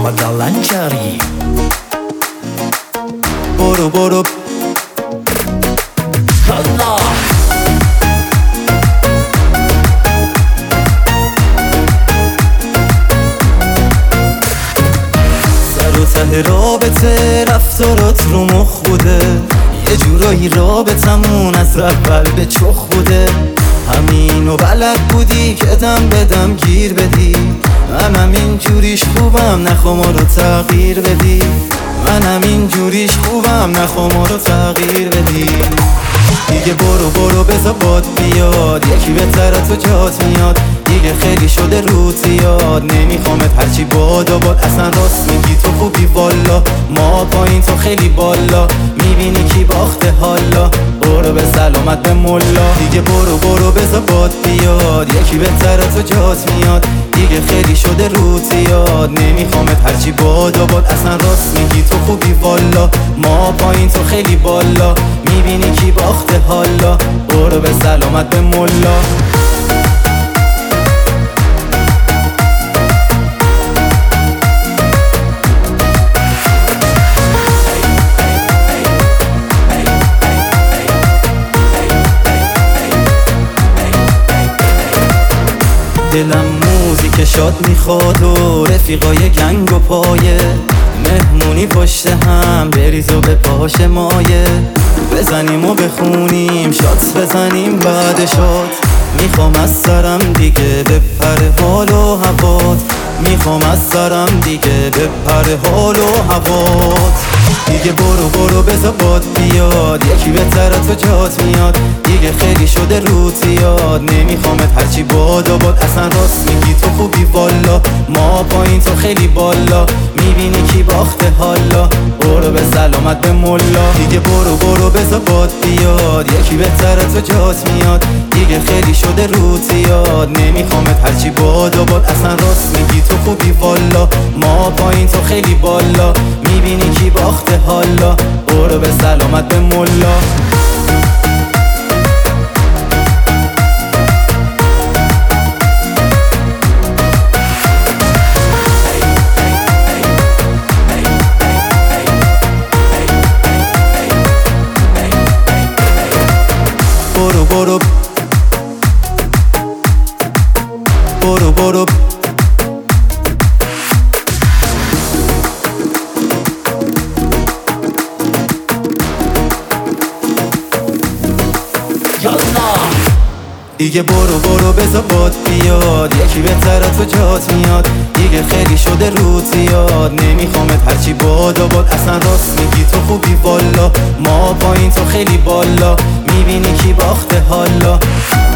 Padalanchari. برو برو Allah. سر و ته رابطه رفتارات رو مخ بوده، یه جورایی رابطمون از اول به چخ بوده. همینو بلد بودی که دم به دم گیر بدی، منم این جوریش خوبم نخوا ما رو تغییر بدی. منم این جوریش خوبم نخوا ما رو تغییر بدی. دیگه برو برو بذار باد بیاد، یکی بهتر تو جات میاد. دیگه خیلی شده رو زیاد، نمیخوامت هرچی باد و باد. اصلا راست میگی تو خوبی والا، ما پایین تو خیلی بالا. میبینی کی باخته حالا، برو به سلامت به ملا. دیگه برو برو بذار باد بیاد، یکی بهتر تو جات میاد. دیگه خیلی شده رو زیاد، نمیخوامت هرچی باد و باد. اصلا راست میگی تو خوبی والا، ما پایین تو خیلی بالا. میبینی کی باخته حالا، برو به سلامت به ملا. دلم موزیک شاد میخواد و رفیقای گنگ و پایه. مهمونی پشت هم بریز و به پاش مایه. بزنیم و بخونیم شات بزنیم بعد شات. میخوام از سرم دیگه بپره حال و هوات. میخوام از سرم دیگه بپره حال و هوات. دیگه برو برو بذار باد بیاد، یکی بهتر تو جات میاد. دیگه خیلی شده رو زیاد، نمیخوامت هرچی باد و باد. اصلا راست میگی تو خوبی والا، ما پایین تو خیلی بالا. میبینی کی باخته حالا، برو به سلامت به ملا. دیگه برو برو بذار باد بیاد، یکی بهتر تو جات میاد. دیگه خیلی شده رو زیاد، نمیخوامت هرچی باد و باد. اصلا راست میگی تو خوبی والا، ما پایین تو خیلی بالا. میبینی کی باخته حالا، برو به سلامت به ملا. برو برو برو برو دیگه برو برو بذار باد بیاد، یکی بهتر تو جات میاد. دیگه خیلی شده رو زیاد، نمیخوامت هرچی باد و باد. اصلا راست میگی تو خوبی والا، ما پایین تو خیلی بالا. میبینی کی باخته حالا.